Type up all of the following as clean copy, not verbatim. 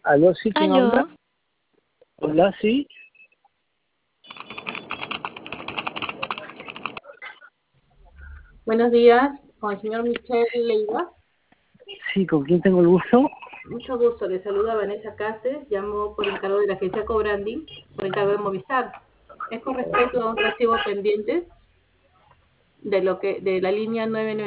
¿Aló, sí? ¿Quién habla? Aló, Hola, sí. Buenos días, con el señor Michel Leiva. Sí, ¿con quién tengo el gusto? Mucho gusto, le saluda Vanessa Cáceres, llamo por encargo de la agencia Cobrandi, por encargo de Movistar. Es con respecto a un recibo pendiente de la línea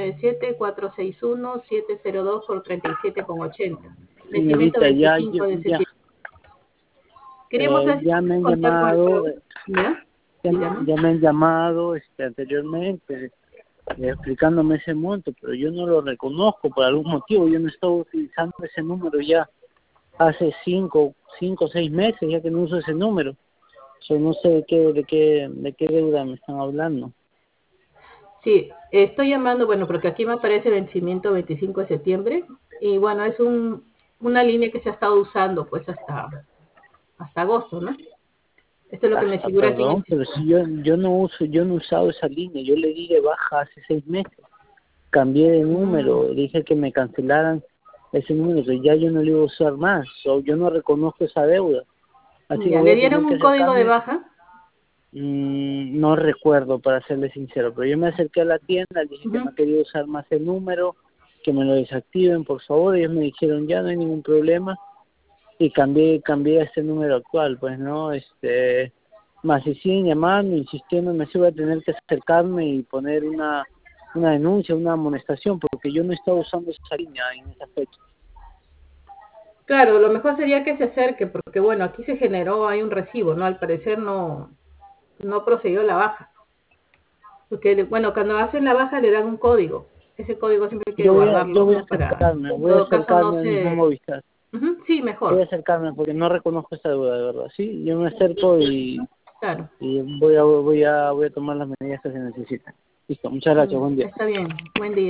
997-461-702 por 37,80. Vencimiento Señorita, 25 de septiembre. Queríamos saber si ya me podemos han contar con el llamado, pago. ¿Ya? Dígame. ya me han llamado anteriormente explicándome ese monto, pero yo no lo reconozco por algún motivo. Yo no estaba utilizando ese número ya hace 5 o 6 meses ya que no uso ese número. Yo no sé de qué deuda me están hablando. Sí, estoy llamando, bueno, porque aquí me aparece vencimiento 25 de septiembre y bueno, es una línea que se ha estado usando pues hasta agosto, ¿no? Esto es lo que me figura aquí en el Perdón, pero sistema. si yo no he usado esa línea, yo le di de baja hace 6 meses, cambié de número, dije que me cancelaran ese número, que ya yo no lo iba a usar más, yo no reconozco esa deuda, así que Ya, voy ¿le a tener dieron que un código de acercarme. baja? No recuerdo, para serle sincero, pero yo me acerqué a la tienda, le dije que Ujú. no quería usar más el número, que me lo desactiven por favor, ellos me dijeron ya no hay ningún problema, y cambié a este número actual, pues no, más si siguen llamando, insistiendo, me voy a tener que acercarme y poner una denuncia, una amonestación, porque yo no estaba usando esa línea en esa fecha. Claro, lo mejor sería que se acerque, porque bueno, aquí se generó, hay un recibo, ¿no? Al parecer no procedió la baja. Porque, bueno, cuando hacen la baja le dan un código. Ese código siempre hay que Yo guardarlo, voy a ¿no? Para, acercarme, en voy a todo caso, no acercarme al mismo se... Movistar, Ujú, sí, voy a mejor. acercarme porque no reconozco esa deuda de verdad, sí, yo me acerco Claro. y voy a tomar las medidas que se necesitan. Listo, muchas gracias, buen día. Está bien. Buen día.